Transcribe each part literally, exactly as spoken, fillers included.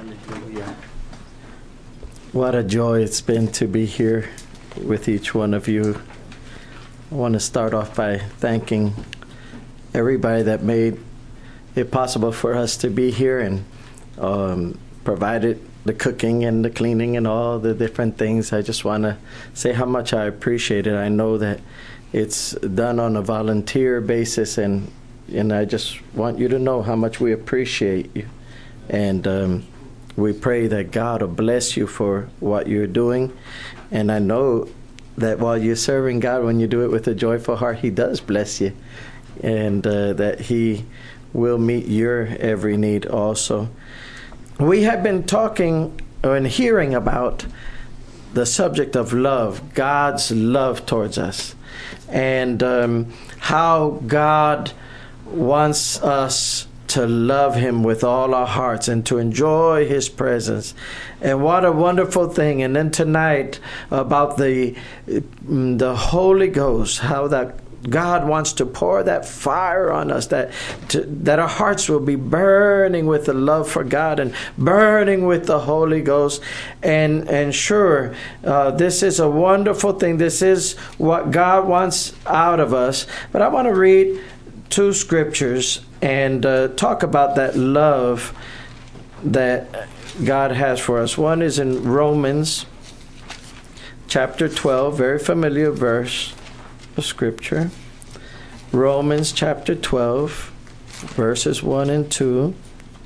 Hallelujah. What a joy it's been to be here with each one of you. I want to start off by thanking everybody that made it possible for us to be here and um, provided the cooking and the cleaning and all the different things. I just want to say how much I appreciate it. I know that it's done on a volunteer basis, and and I just want you to know how much we appreciate you. And um, we pray that God will bless you for what you're doing. And I know that while you're serving God, when you do it with a joyful heart, He does bless you. And uh, that He will meet your every need also. We have been talking and hearing about the subject of love, God's love towards us, and um, how God wants us to love Him with all our hearts and to enjoy His presence. And what a wonderful thing. And then tonight about the the Holy Ghost, how that God wants to pour that fire on us, that to, that our hearts will be burning with the love for God and burning with the Holy Ghost. And and sure, uh, this is a wonderful thing. This is what God wants out of us. But I want to read two scriptures and uh, talk about that love that God has for us. One is in Romans chapter twelve, very familiar verse of scripture. Romans chapter twelve, verses one and two.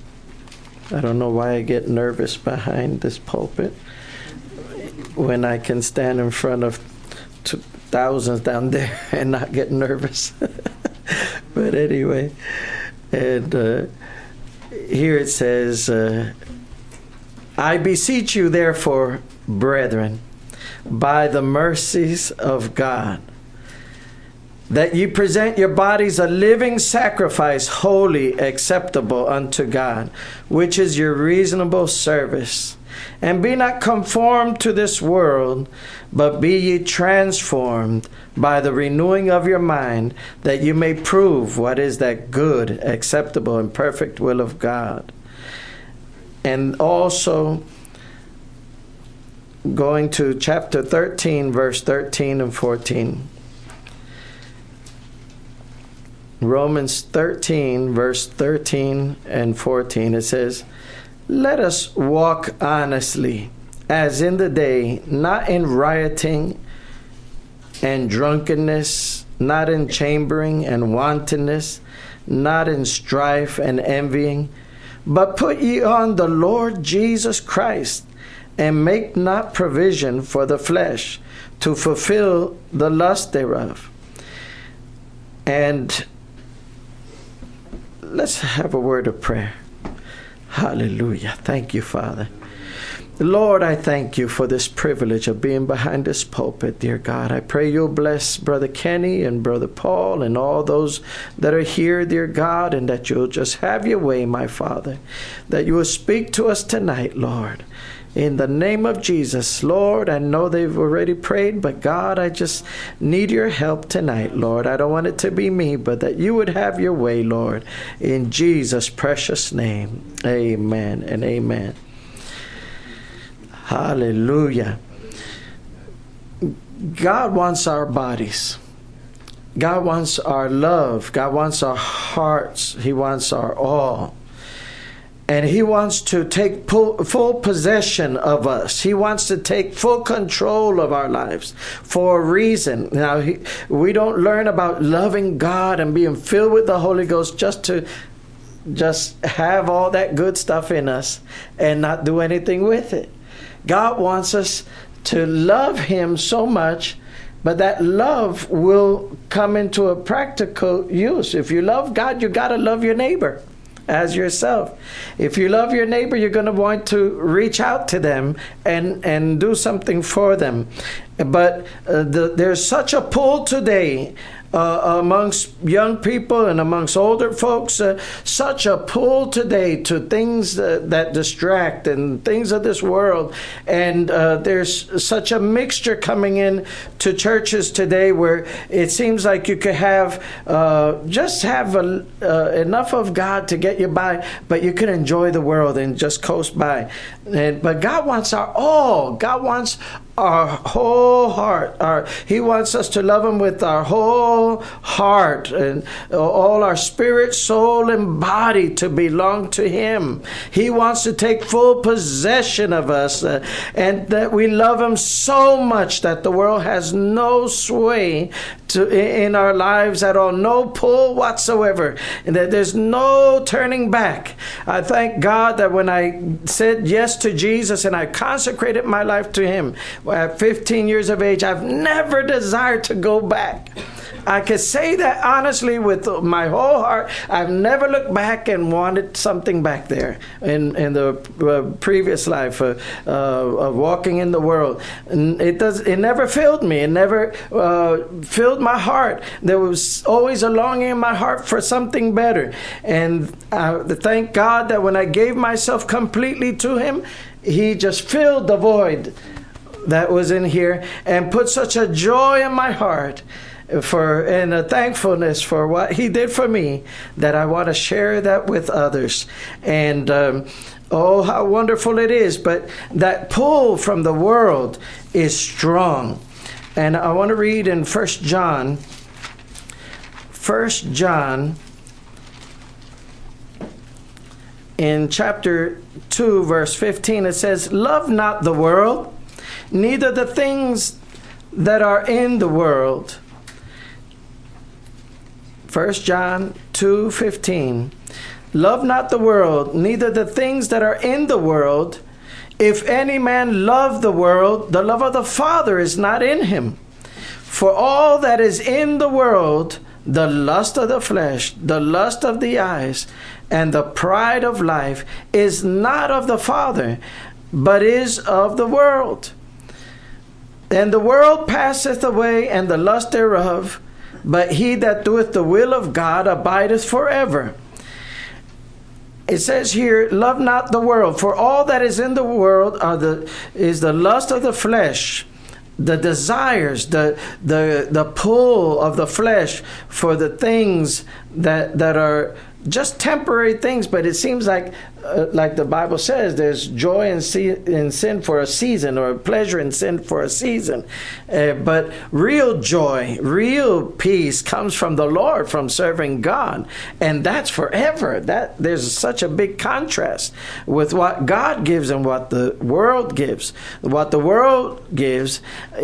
I don't know why I get nervous behind this pulpit when I can stand in front of two thousands down there and not get nervous. But anyway, and uh, here it says, uh, I beseech you therefore, brethren, by the mercies of God, that you present your bodies a living sacrifice, holy, acceptable unto God, which is your reasonable service. And be not conformed to this world, but be ye transformed by the renewing of your mind, that you may prove what is that good, acceptable, and perfect will of God. And also, going to chapter thirteen, verse thirteen and fourteen. Romans thirteen, verse thirteen and fourteen, it says, let us walk honestly, as in the day, not in rioting and drunkenness, not in chambering and wantonness, not in strife and envying, but put ye on the Lord Jesus Christ, and make not provision for the flesh to fulfill the lust thereof. And let's have a word of prayer. Hallelujah. Thank you, Father. Lord, I thank you for this privilege of being behind this pulpit, dear God. I pray you'll bless Brother Kenny and Brother Paul and all those that are here, dear God, and that you'll just have your way, my Father, that you will speak to us tonight, Lord. In the name of Jesus, Lord, I know they've already prayed, but God, I just need your help tonight, Lord. I don't want it to be me, but that you would have your way, Lord. In Jesus' precious name, amen and amen. Hallelujah. God wants our bodies. God wants our love. God wants our hearts. He wants our all. And He wants to take full possession of us. He wants to take full control of our lives for a reason. Now, he, we don't learn about loving God and being filled with the Holy Ghost just to just have all that good stuff in us and not do anything with it. God wants us to love Him so much, but that love will come into a practical use. If you love God, you got to love your neighbor as yourself. If you love your neighbor, you're going to want to reach out to them and, and do something for them. But uh, the, there's such a pull today uh, amongst young people and amongst older folks. Uh, such a pull today to things uh, that distract and things of this world. And uh, there's such a mixture coming in to churches today where it seems like you could have uh, just have a, uh, enough of God to get you by, but you can enjoy the world and just coast by. And, but God wants our all. God wants our whole heart. Our, he wants us to love Him with our whole heart and all our spirit, soul, and body to belong to Him. He wants to take full possession of us, uh, and that we love Him so much that the world has no sway to, in our lives at all, no pull whatsoever, and that there's no turning back. I thank God that when I said yes to Jesus and I consecrated my life to Him at fifteen years of age, I've never desired to go back. I can say that honestly with my whole heart. I've never looked back and wanted something back there in, in the uh, previous life uh, uh, of walking in the world. And it does. It never filled me. It never uh, filled my heart. There was always a longing in my heart for something better. And I thank God that when I gave myself completely to Him, He just filled the void that was in here and put such a joy in my heart for and a thankfulness for what He did for me, that I want to share that with others. And um, oh, how wonderful it is. But that pull from the world is strong. And I want to read in First John, First John, in chapter two, verse fifteen, it says, "Love not the world, neither the things that are in the world." First John two fifteen. "Love not the world, neither the things that are in the world. If any man love the world, the love of the Father is not in him. For all that is in the world, the lust of the flesh, the lust of the eyes, and the pride of life, is not of the Father, but is of the world. And the world passeth away, and the lust thereof, but he that doeth the will of God abideth forever." It says here, "Love not the world, for all that is in the world are the is the lust of the flesh, the desires, the the the pull of the flesh for the things that that are just temporary things." But it seems like, uh, like the Bible says, there's joy in, se- in sin for a season, or pleasure in sin for a season. Uh, but real joy, real peace comes from the Lord, from serving God. And that's forever. That there's such a big contrast with what God gives and what the world gives. What the world gives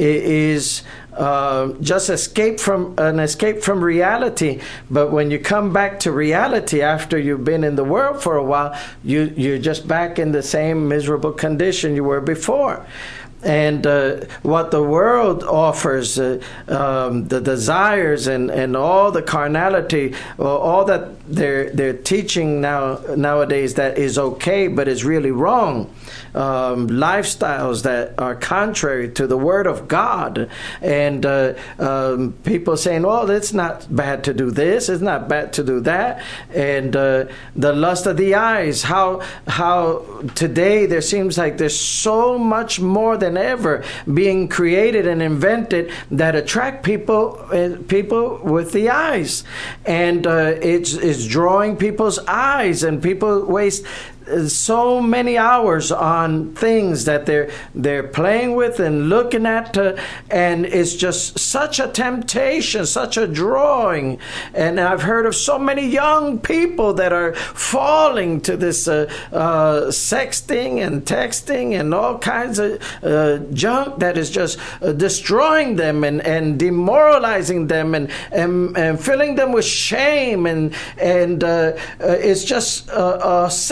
is Uh, just escape from an escape from reality. But when you come back to reality after you've been in the world for a while, you you're just back in the same miserable condition you were before. And uh, what the world offers, uh, um, the desires and, and all the carnality, well, all that they're they're teaching now nowadays that is okay, but is really wrong. Um, lifestyles that are contrary to the Word of God, and uh, um, people saying, "Oh, it's not bad to do this; it's not bad to do that," and uh, the lust of the eyes. How how today there seems like there's so much more than ever being created and invented that attract people uh, people with the eyes, and uh, it's it's drawing people's eyes, and people waste so many hours on things that they're they're playing with and looking at, uh, and it's just such a temptation, such a drawing. And I've heard of so many young people that are falling to this uh, uh, sexting and texting and all kinds of uh, junk that is just uh, destroying them and, and demoralizing them and, and and filling them with shame, and and uh, uh, it's just a, a sad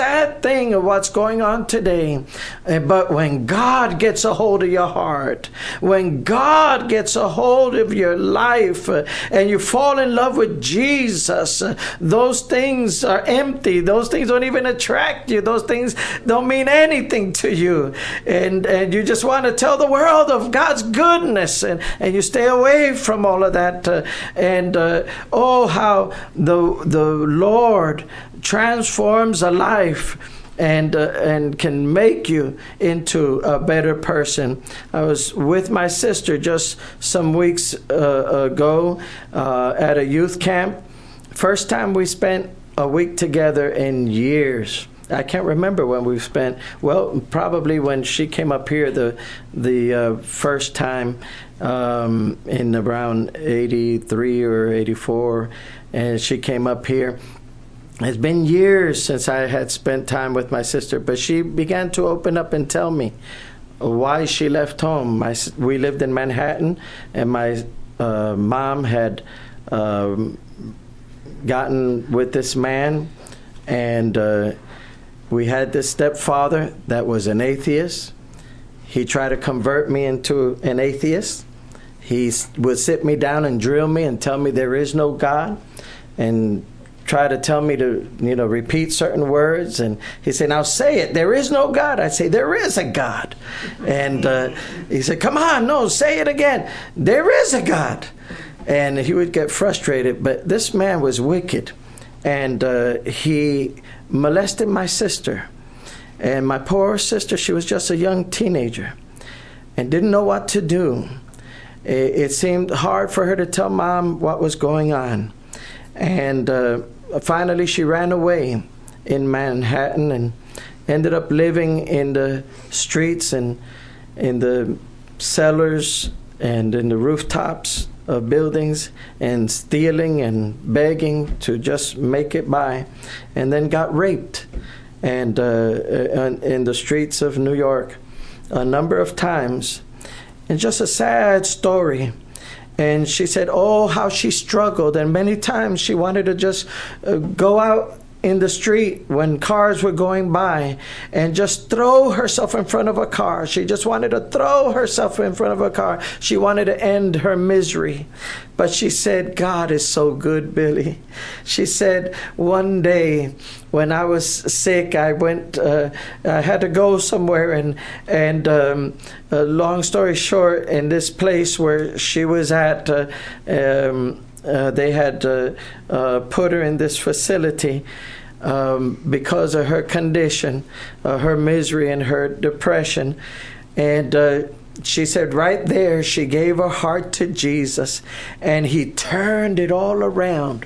bad thing of what's going on today. But when God gets a hold of your heart, when God gets a hold of your life, uh, and you fall in love with Jesus, uh, those things are empty. Those things don't even attract you. Those things don't mean anything to you. And, and you just want to tell the world of God's goodness, and, and you stay away from all of that. Uh, and uh, oh, how the, the Lord transforms a life and uh, and can make you into a better person. I was with my sister just some weeks uh, ago uh, at a youth camp. First time we spent a week together in years. I can't remember when we spent, well, probably when she came up here the the uh, first time um, in around eighty-three or eighty-four, and she came up here. It's been years since I had spent time with my sister, but she began to open up and tell me why she left home. My, we lived in Manhattan, and my uh, mom had um, gotten with this man, and uh, we had this stepfather that was an atheist. He tried to convert me into an atheist. He would sit me down and drill me and tell me there is no God, and try to tell me to, you know, repeat certain words. And he said, now say it. There is no God. I say, there is a God. And uh, he said, come on, no, say it again. There is a God. And he would get frustrated. But this man was wicked. And uh, he molested my sister. And my poor sister, she was just a young teenager and didn't know what to do. It, it seemed hard for her to tell mom what was going on. And uh, finally she ran away in Manhattan and ended up living in the streets and in the cellars and in the rooftops of buildings and stealing and begging to just make it by, and then got raped and uh, in the streets of New York a number of times. And just a sad story. And she said, oh, how she struggled. And many times she wanted to just uh, go out in the street when cars were going by and just throw herself in front of a car. She just wanted to throw herself in front of a car. She wanted to end her misery. But she said, God is so good, Billy. She said, one day when I was sick, I went, uh, I had to go somewhere, and, and um, uh, long story short, in this place where she was at, uh, um, uh, they had uh, uh, put her in this facility um, because of her condition, uh, her misery and her depression. And uh, she said right there, she gave her heart to Jesus, and he turned it all around,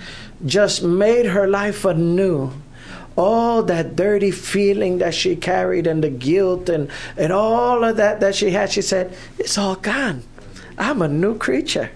just made her life anew. All that dirty feeling that she carried and the guilt and, and all of that that she had, she said, it's all gone. I'm a new creature.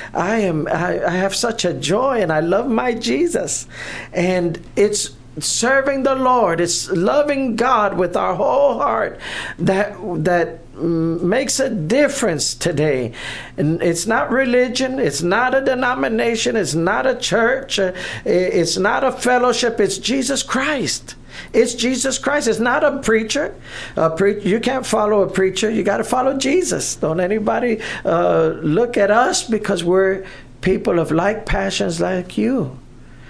I am. I, I have such a joy, and I love my Jesus. And it's serving the Lord. It's loving God with our whole heart that that makes a difference today. And it's not religion. It's not a denomination. It's not a church. It's not a fellowship. It's Jesus Christ. It's Jesus Christ. It's not a preacher. A pre- you can't follow a preacher. You got to follow Jesus. Don't anybody uh, look at us because we're people of like passions like you.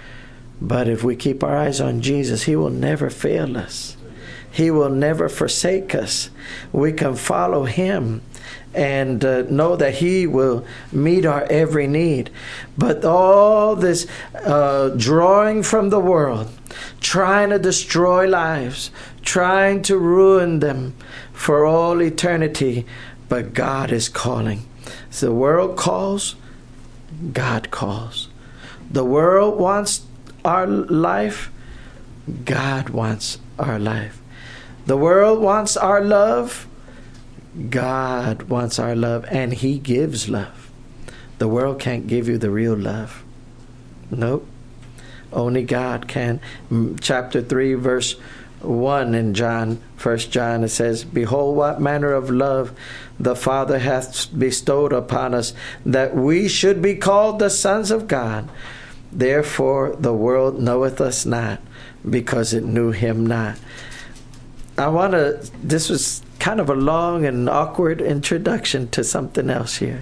But if we keep our eyes on Jesus, he will never fail us. He will never forsake us. We can follow him and uh, know that he will meet our every need. But all this uh, drawing from the world, trying to destroy lives, trying to ruin them for all eternity, but God is calling. So the world calls, God calls. The world wants our life, God wants our life. The world wants our love, God wants our love, and he gives love. The world can't give you the real love. Nope. Only God can. Chapter three, verse one in John, First John, it says, behold, what manner of love the Father hath bestowed upon us, that we should be called the sons of God. Therefore the world knoweth us not, because it knew him not. I want to, this was kind of a long and awkward introduction to something else here.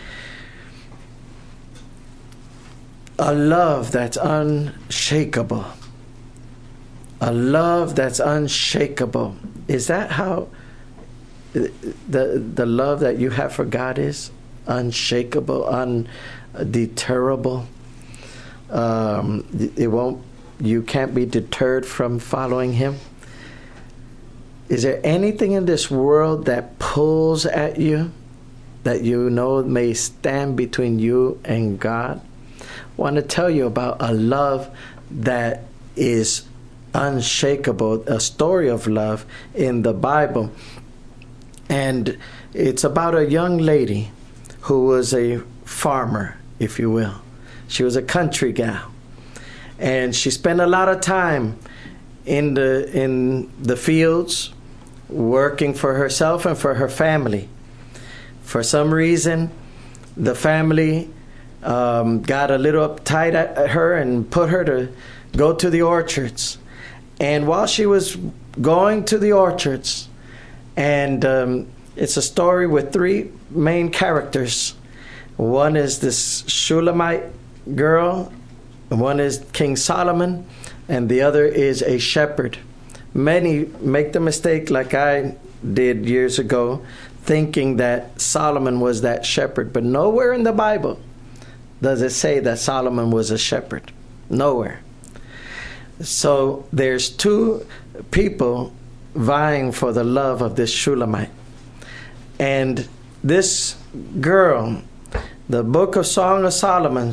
A love that's unshakable. A love that's unshakable. Is that how the the love that you have for God is? Unshakable, undeterrable. Um, it won't. You can't be deterred from following Him. Is there anything in this world that pulls at you, that you know may stand between you and God? I want to tell you about a love that is unshakable, a story of love in the Bible. And it's about a young lady who was a farmer, if you will. She was a country gal. And she spent a lot of time in the in the fields working for herself and for her family. For some reason, the family um, got a little uptight at her and put her to go to the orchards. And while she was going to the orchards, and um, it's a story with three main characters. One is this Shulamite girl, one is King Solomon, and the other is a shepherd. Many make the mistake, like I did years ago, thinking that Solomon was that shepherd. But nowhere in the Bible does it say that Solomon was a shepherd. Nowhere. So there's two people vying for the love of this Shulamite. And this girl, the book of Song of Solomon,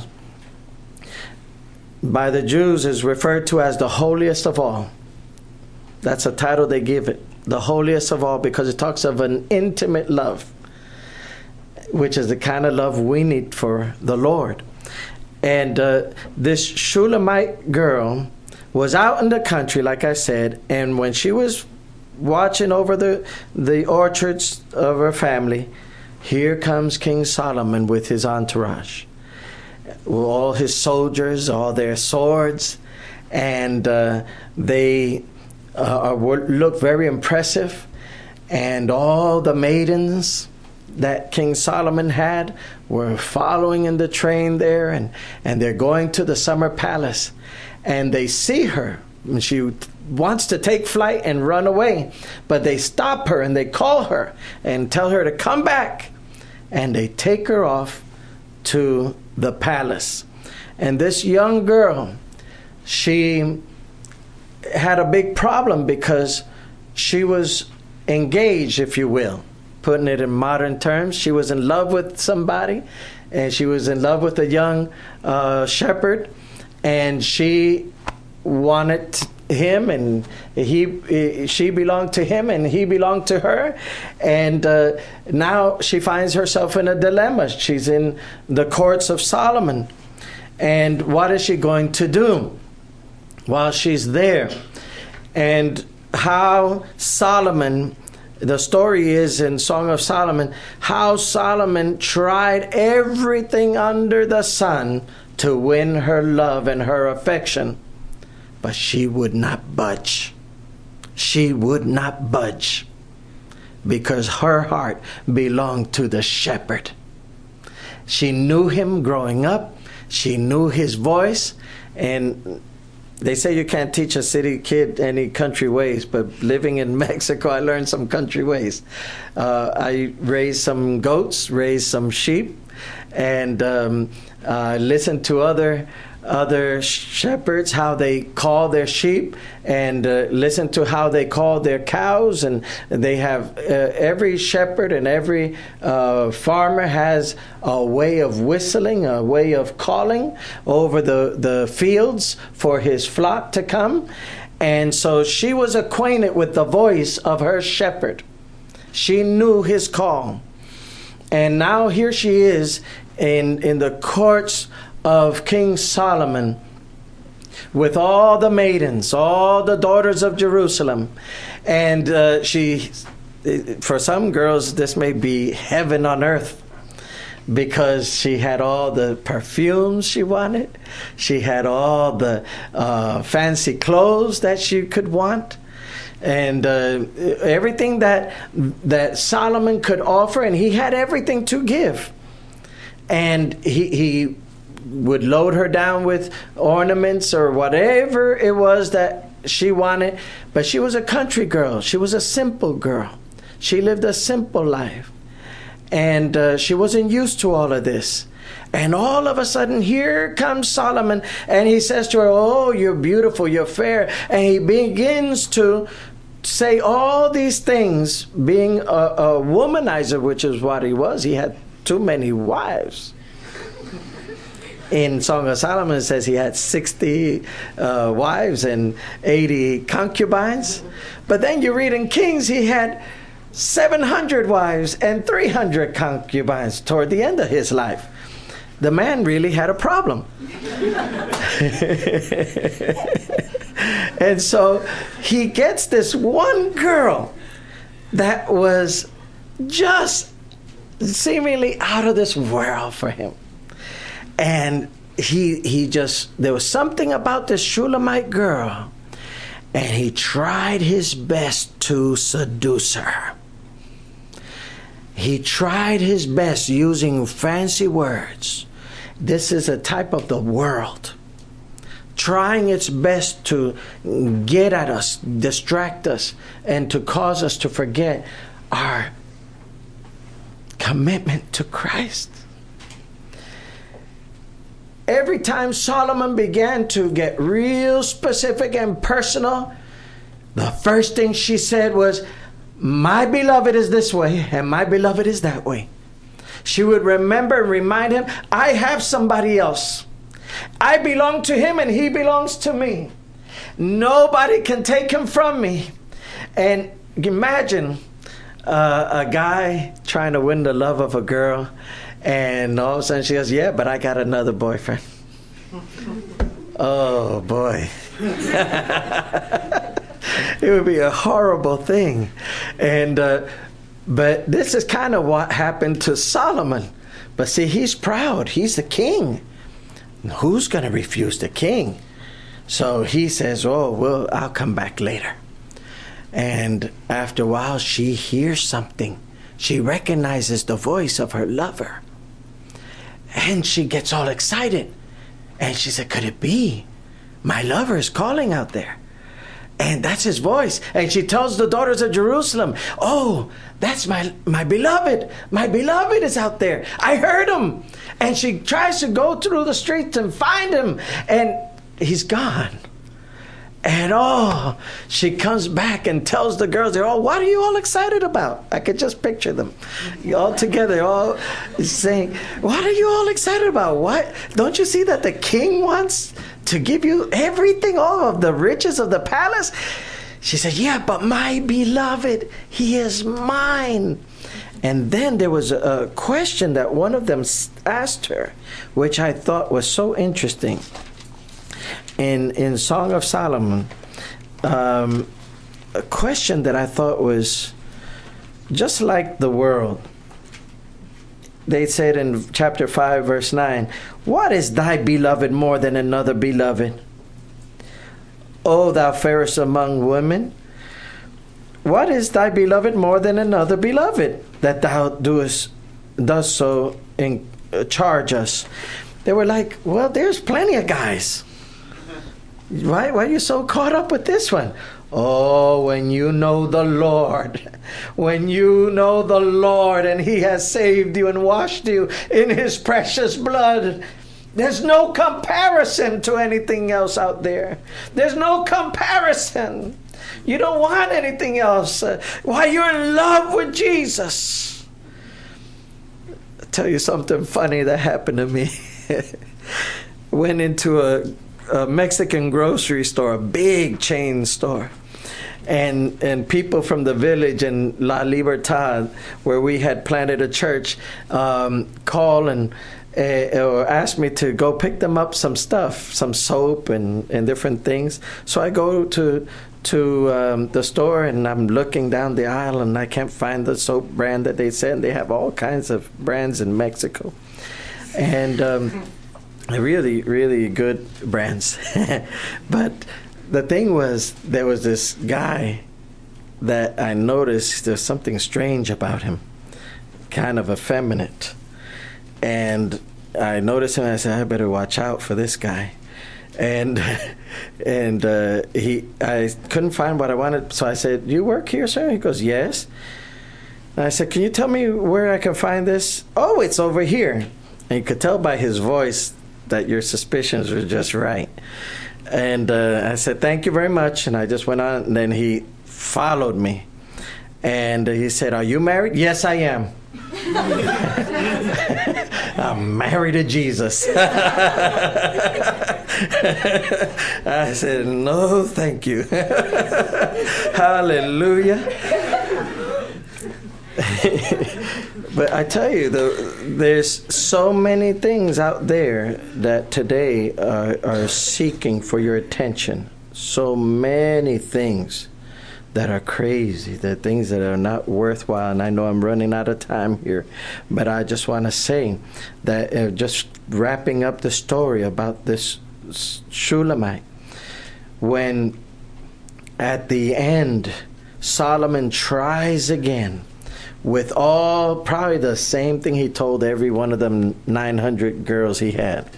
by the Jews is referred to as the holiest of all. That's a title they give it, the holiest of all, because it talks of an intimate love, which is the kind of love we need for the Lord. And uh, this Shulamite girl was out in the country, like I said, and when she was watching over the, the orchards of her family, here comes King Solomon with his entourage, with all his soldiers, all their swords, and uh, they uh, look very impressive. And all the maidens that King Solomon had were following in the train there, and, and they're going to the summer palace. And they see her, and she wants to take flight and run away. But they stop her, and they call her and tell her to come back. And they take her off to the palace. And this young girl, she had a big problem because she was engaged, if you will. Putting it in modern terms, she was in love with somebody, and she was in love with a young uh, shepherd. And she wanted him, and he, she belonged to him, and he belonged to her. And uh, now she finds herself in a dilemma. She's in the courts of Solomon. And what is she going to do while she's there? And how Solomon, the story is in Song of Solomon, how Solomon tried everything under the sun to win her love and her affection. But she would not budge. She would not budge because her heart belonged to the shepherd. She knew him growing up. She knew his voice. And they say you can't teach a city kid any country ways, but living in Mexico, I learned some country ways. Uh, I raised some goats, raised some sheep, and um, uh, listened to other other shepherds, how they call their sheep, and uh, listen to how they call their cows. And they have, uh, every shepherd and every uh, farmer has a way of whistling, a way of calling over the, the fields for his flock to come. And so she was acquainted with the voice of her shepherd. She knew his call. And now here she is in, in the courts of King Solomon with all the maidens, all the daughters of Jerusalem. And uh, she, for some girls, this may be heaven on earth. because she had all the perfumes she wanted. She had all the uh, fancy clothes that she could want. And uh, everything that that Solomon could offer, and he had everything to give. And he, he would load her down with ornaments or whatever it was that she wanted. But she was a country girl. She was a simple girl. She lived a simple life. And uh, she wasn't used to all of this. And all of a sudden, here comes Solomon, and he says to her, oh, you're beautiful, you're fair. And he begins to say all these things, being a, a womanizer, which is what he was. He had too many wives. In Song of Solomon, it says he had sixty uh, wives and eighty concubines. But then you read in Kings, he had seven hundred wives and three hundred concubines toward the end of his life. The man really had a problem. And so he gets this one girl that was just seemingly out of this world for him. And he he just, there was something about this Shulamite girl, and he tried his best to seduce her. He tried his best using fancy words. This is a type of the world, trying its best to get at us, distract us, and to cause us to forget our commitment to Christ. Every time Solomon began to get real specific and personal, the first thing she said was, my beloved is this way and my beloved is that way. She would remember and remind him, I have somebody else. I belong to him and he belongs to me. Nobody can take him from me. And imagine uh, a guy trying to win the love of a girl, and all of a sudden she goes, yeah, but I got another boyfriend. Oh, boy. It would be a horrible thing. And uh, but this is kind of what happened to Solomon. But see, he's proud. He's the king. Who's going to refuse the king? So he says, oh, well, I'll come back later. And after a while, she hears something. She recognizes the voice of her lover. And she gets all excited. And she said, could it be? My lover is calling out there. And that's his voice. And she tells the daughters of Jerusalem, oh, that's my, my beloved. My beloved is out there. I heard him. And she tries to go through the streets and find him. And he's gone. And oh, she comes back and tells the girls, they're all, what are you all excited about? I could just picture them all together, all saying, what are you all excited about? What? Don't you see that the king wants to give you everything, all of the riches of the palace? She said, yeah, but my beloved, he is mine. And then there was a question that one of them asked her, which I thought was so interesting. In in Song of Solomon, um, a question that I thought was just like the world. They said in chapter five, verse nine, what is thy beloved more than another beloved? O thou fairest among women, what is thy beloved more than another beloved, that thou doest does so in, uh, charge us? They were like, well, there's plenty of guys. Why, why are you so caught up with this one? Oh, when you know the Lord, when you know the Lord and he has saved you and washed you in his precious blood, there's no comparison to anything else out there. There's no comparison. You don't want anything else. Why, you're in love with Jesus. I'll tell you something funny that happened to me. Went into a a Mexican grocery store, a big chain store. And and people from the village in La Libertad, where we had planted a church, um, call and uh, or asked me to go pick them up some stuff, some soap and, and different things. So I go to to um, the store, and I'm looking down the aisle, and I can't find the soap brand that they said. They have all kinds of brands in Mexico, and um, really, really good brands. But the thing was, there was this guy that I noticed there's something strange about him, kind of effeminate. And I noticed him, and I said, I better watch out for this guy. And and uh, he, I couldn't find what I wanted, so I said, "Do you work here, sir?" He goes, "Yes." And I said, "Can you tell me where I can find this?" "Oh, it's over here." And you could tell by his voice that your suspicions were just right. And uh, I said, "Thank you very much." And I just went on, and then he followed me. And he said, "Are you married?" "Yes, I am." "I'm married to Jesus." I said, "No, thank you." Hallelujah. But I tell you, the, there's so many things out there that today are, are seeking for your attention. So many things that are crazy, that things that are not worthwhile. And I know I'm running out of time here, but I just want to say that uh, just wrapping up the story about this Shulamite, when at the end Solomon tries again with all probably the same thing he told every one of them nine hundred girls he had.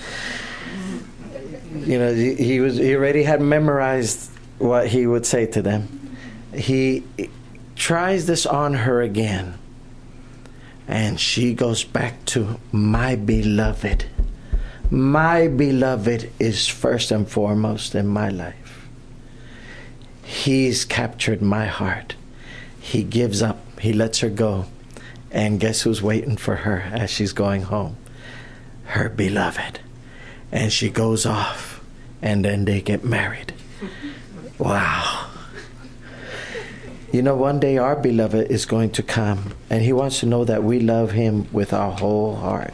You know, he, he was he already had memorized what he would say to them. He tries this on her again, and she goes back to, "My beloved. My beloved is first and foremost in my life. He's captured my heart." He gives up. He lets her go. And guess who's waiting for her as she's going home? Her beloved. And she goes off, and then they get married. Wow. You know, one day our beloved is going to come, and he wants to know that we love him with our whole heart.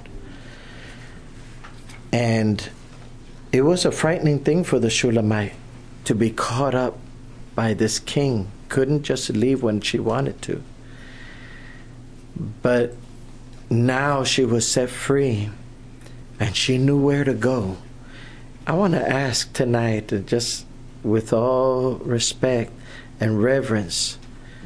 And it was a frightening thing for the Shulamite to be caught up by this king. Couldn't just leave when she wanted to. But now she was set free, and she knew where to go. I want to ask tonight, just with all respect and reverence,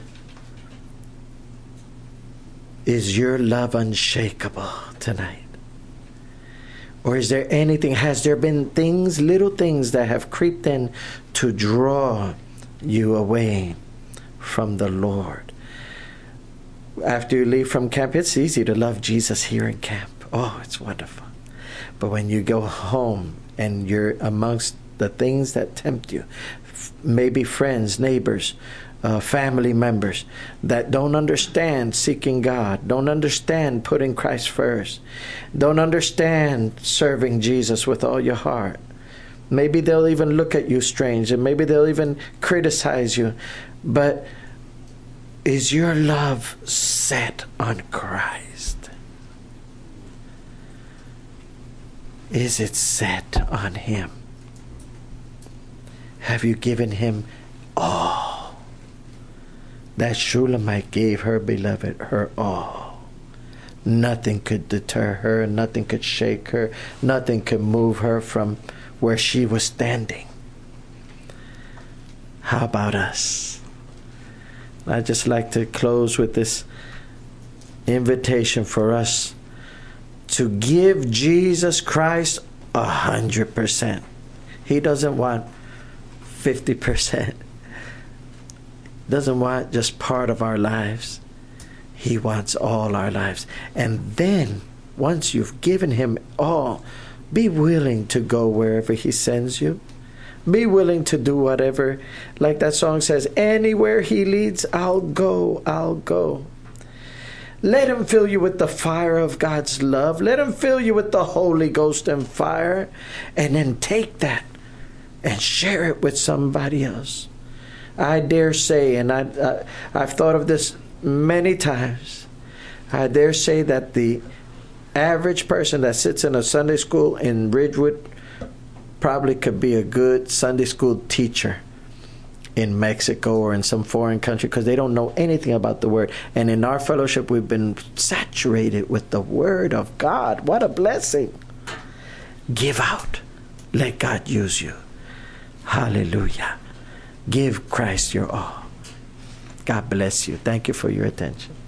is your love unshakable tonight? Or is there anything, has there been things, little things that have creeped in to draw you away from the Lord? After you leave from camp, it's easy to love Jesus here in camp. Oh, it's wonderful. But when you go home and you're amongst the things that tempt you, maybe friends, neighbors, uh, family members that don't understand seeking God, don't understand putting Christ first, don't understand serving Jesus with all your heart. Maybe they'll even look at you strange, and maybe they'll even criticize you. But is your love set on Christ? Is it set on him? Have you given him all? That Shulamite gave her beloved her all. Nothing could deter her. Nothing could shake her. Nothing could move her from where she was standing. How about us? I'd just like to close with this invitation for us to give Jesus Christ a hundred percent. He doesn't want fifty percent. Doesn't want just part of our lives. He wants all our lives. And then, once you've given him all, be willing to go wherever he sends you. Be willing to do whatever. Like that song says, anywhere he leads, I'll go, I'll go. Let him fill you with the fire of God's love. Let him fill you with the Holy Ghost and fire. And then take that and share it with somebody else. I dare say, and I, I, I've thought of this many times, I dare say that the average person that sits in a Sunday school in Ridgewood probably could be a good Sunday school teacher in Mexico or in some foreign country because they don't know anything about the Word. And in our fellowship, we've been saturated with the Word of God. What a blessing. Give out. Let God use you. Hallelujah. Give Christ your all. God bless you. Thank you for your attention.